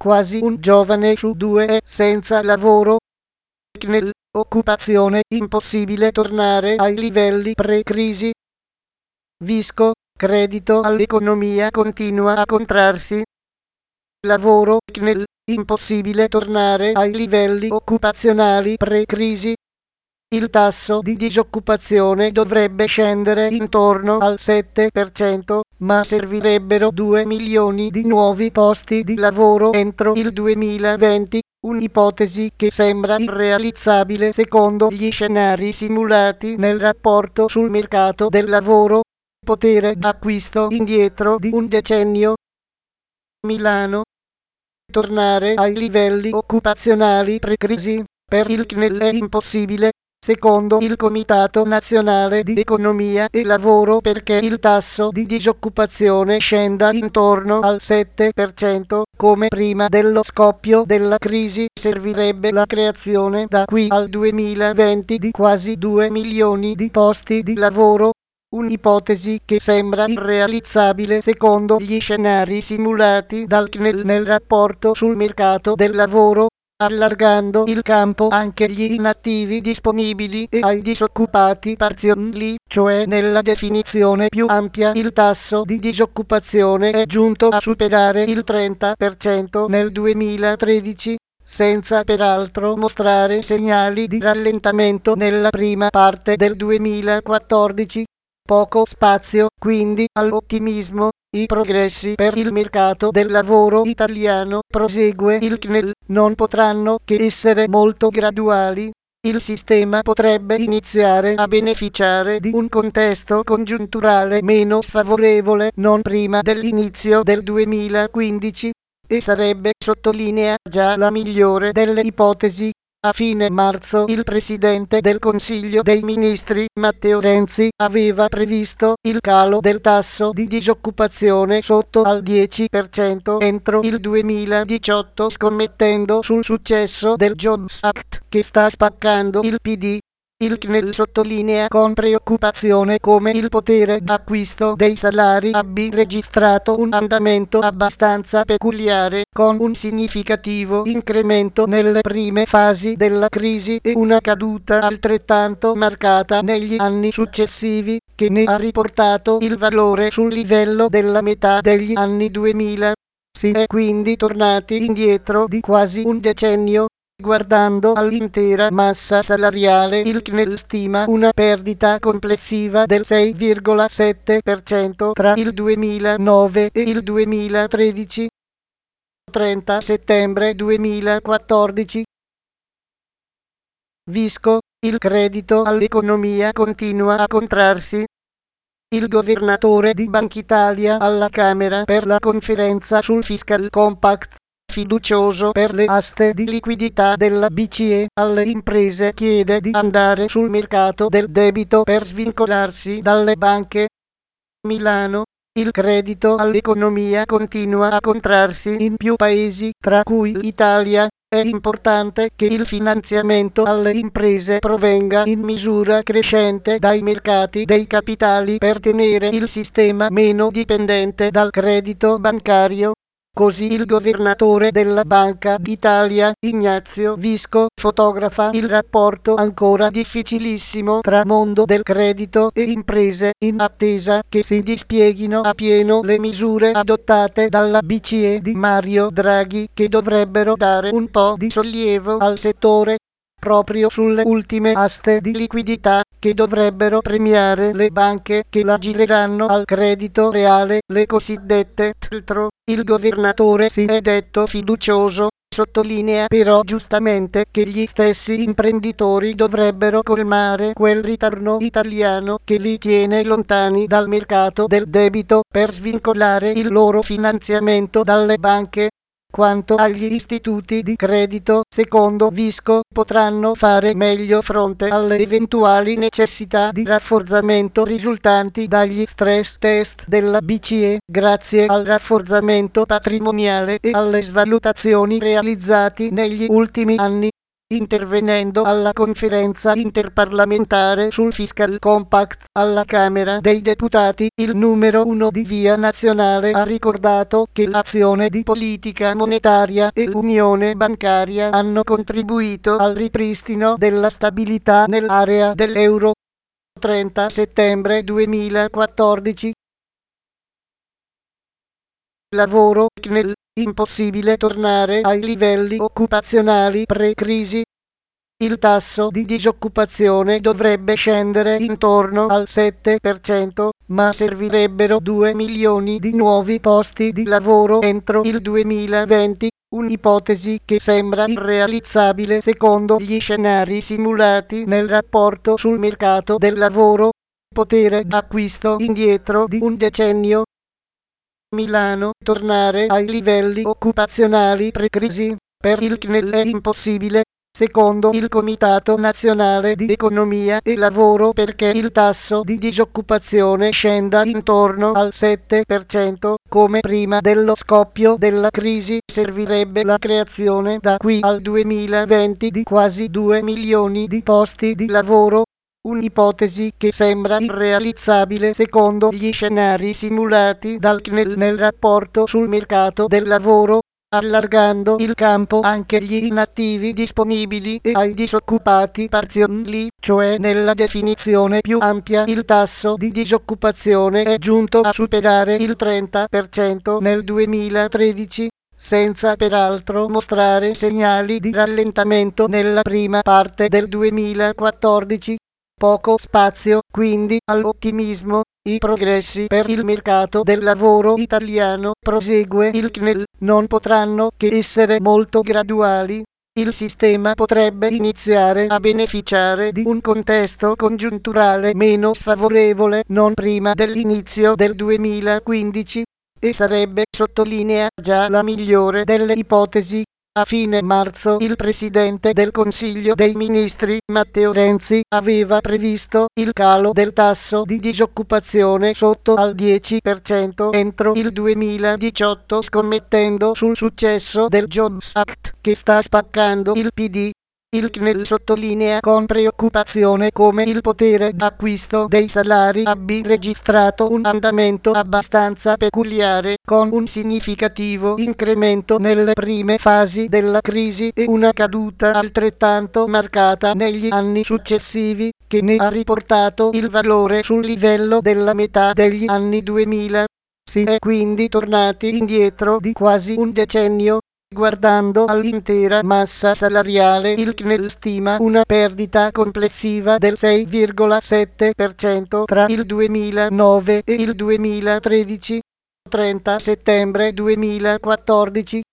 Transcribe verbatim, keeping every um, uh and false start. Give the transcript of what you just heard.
quasi un giovane su due è senza lavoro. C N E L, occupazione, impossibile tornare ai livelli pre-crisi. Visco, credito all'economia continua a contrarsi. Lavoro, C N E L, impossibile tornare ai livelli occupazionali pre-crisi. Il tasso di disoccupazione dovrebbe scendere intorno al sette per cento, ma servirebbero due milioni di nuovi posti di lavoro entro il duemilaventi, un'ipotesi che sembra irrealizzabile secondo gli scenari simulati nel rapporto sul mercato del lavoro. Potere d'acquisto indietro di un decennio. Milano. Tornare ai livelli occupazionali pre-crisi per il C N E L è impossibile, secondo il Comitato Nazionale di Economia e Lavoro, perché il tasso di disoccupazione scenda intorno al sette per cento, come prima dello scoppio della crisi. Servirebbe la creazione da qui al duemilaventi di quasi due milioni di posti di lavoro, un'ipotesi che sembra irrealizzabile secondo gli scenari simulati dal C N E L nel rapporto sul mercato del lavoro, allargando il campo anche agli inattivi disponibili e ai disoccupati parziali, cioè nella definizione più ampia il tasso di disoccupazione è giunto a superare il trenta per cento nel duemilatredici, senza peraltro mostrare segnali di rallentamento nella prima parte del duemilaquattordici. Poco spazio, quindi, all'ottimismo. I progressi per il mercato del lavoro italiano, prosegue il C N E L, non potranno che essere molto graduali. Il sistema potrebbe iniziare a beneficiare di un contesto congiunturale meno sfavorevole non prima dell'inizio del duemilaquindici, e sarebbe, sottolinea, già la migliore delle ipotesi. A fine marzo il Presidente del Consiglio dei Ministri, Matteo Renzi, aveva previsto il calo del tasso di disoccupazione sotto al dieci per cento entro il duemiladiciotto, scommettendo sul successo del Jobs Act, che sta spaccando il P D. Il C N E L sottolinea con preoccupazione come il potere d'acquisto dei salari abbia registrato un andamento abbastanza peculiare, con un significativo incremento nelle prime fasi della crisi e una caduta altrettanto marcata negli anni successivi, che ne ha riportato il valore sul livello della metà degli anni duemila. Si è quindi tornati indietro di quasi un decennio. Guardando all'intera massa salariale, il C N E L stima una perdita complessiva del sei virgola sette per cento tra il duemilanove e il duemilatredici. trenta settembre duemilaquattordici. Visco, il credito all'economia continua a contrarsi. Il governatore di Bankitalia alla Camera per la conferenza sul Fiscal Compact, fiducioso per le aste di liquidità della B C E alle imprese, chiede di andare sul mercato del debito per svincolarsi dalle banche. Milano. Il credito all'economia continua a contrarsi in più paesi, tra cui l'Italia. È importante che il finanziamento alle imprese provenga in misura crescente dai mercati dei capitali per tenere il sistema meno dipendente dal credito bancario. Così il governatore della Banca d'Italia, Ignazio Visco, fotografa il rapporto ancora difficilissimo tra mondo del credito e imprese, in attesa che si dispieghino a pieno le misure adottate dalla B C E di Mario Draghi, che dovrebbero dare un po' di sollievo al settore. Proprio sulle ultime aste di liquidità, che dovrebbero premiare le banche che la gireranno al credito reale, le cosiddette T L T R O, il governatore si è detto fiducioso. Sottolinea però giustamente che gli stessi imprenditori dovrebbero colmare quel ritorno italiano che li tiene lontani dal mercato del debito per svincolare il loro finanziamento dalle banche. Quanto agli istituti di credito, secondo Visco, potranno fare meglio fronte alle eventuali necessità di rafforzamento risultanti dagli stress test della B C E, grazie al rafforzamento patrimoniale e alle svalutazioni realizzati negli ultimi anni. intervenendo alla conferenza interparlamentare sul Fiscal Compact alla Camera dei Deputati, il numero uno di Via Nazionale ha ricordato che l'azione di politica monetaria e l'unione bancaria hanno contribuito al ripristino della stabilità nell'area dell'euro. trenta settembre duemilaquattordici. Lavoro, C N E L, impossibile tornare ai livelli occupazionali pre-crisi. Il tasso di disoccupazione dovrebbe scendere intorno al sette per cento, ma servirebbero due milioni di nuovi posti di lavoro entro il duemilaventi, un'ipotesi che sembra irrealizzabile secondo gli scenari simulati nel rapporto sul mercato del lavoro. Potere d'acquisto indietro di un decennio. Milano, tornare ai livelli occupazionali pre-crisi. Per il C N E L è impossibile, secondo il Comitato Nazionale di Economia e Lavoro, perché il tasso di disoccupazione scenda intorno al sette per cento, come prima dello scoppio della crisi. Servirebbe la creazione da qui al duemilaventi di quasi due milioni di posti di lavoro. Un'ipotesi che sembra irrealizzabile secondo gli scenari simulati dal C N E L nel rapporto sul mercato del lavoro, allargando il campo anche agli inattivi disponibili e ai disoccupati parziali, cioè nella definizione più ampia il tasso di disoccupazione è giunto a superare il trenta per cento nel duemilatredici, senza peraltro mostrare segnali di rallentamento nella prima parte del duemilaquattordici. Poco spazio, quindi, all'ottimismo. I progressi per il mercato del lavoro italiano, prosegue il C N E L, non potranno che essere molto graduali. Il sistema potrebbe iniziare a beneficiare di un contesto congiunturale meno sfavorevole non prima dell'inizio del duemilaquindici, e sarebbe, sottolinea, già la migliore delle ipotesi. A fine marzo il Presidente del Consiglio dei Ministri, Matteo Renzi, aveva previsto il calo del tasso di disoccupazione sotto al dieci per cento entro il duemiladiciotto, scommettendo sul successo del Jobs Act che sta spaccando il P D. Il C N E L sottolinea con preoccupazione come il potere d'acquisto dei salari abbia registrato un andamento abbastanza peculiare, con un significativo incremento nelle prime fasi della crisi e una caduta altrettanto marcata negli anni successivi, che ne ha riportato il valore sul livello della metà degli anni duemila. Si è quindi tornati indietro di quasi un decennio. Guardando all'intera massa salariale, il C N E L stima una perdita complessiva del sei virgola sette per cento tra il duemilanove e il duemilatredici. trenta settembre duemilaquattordici.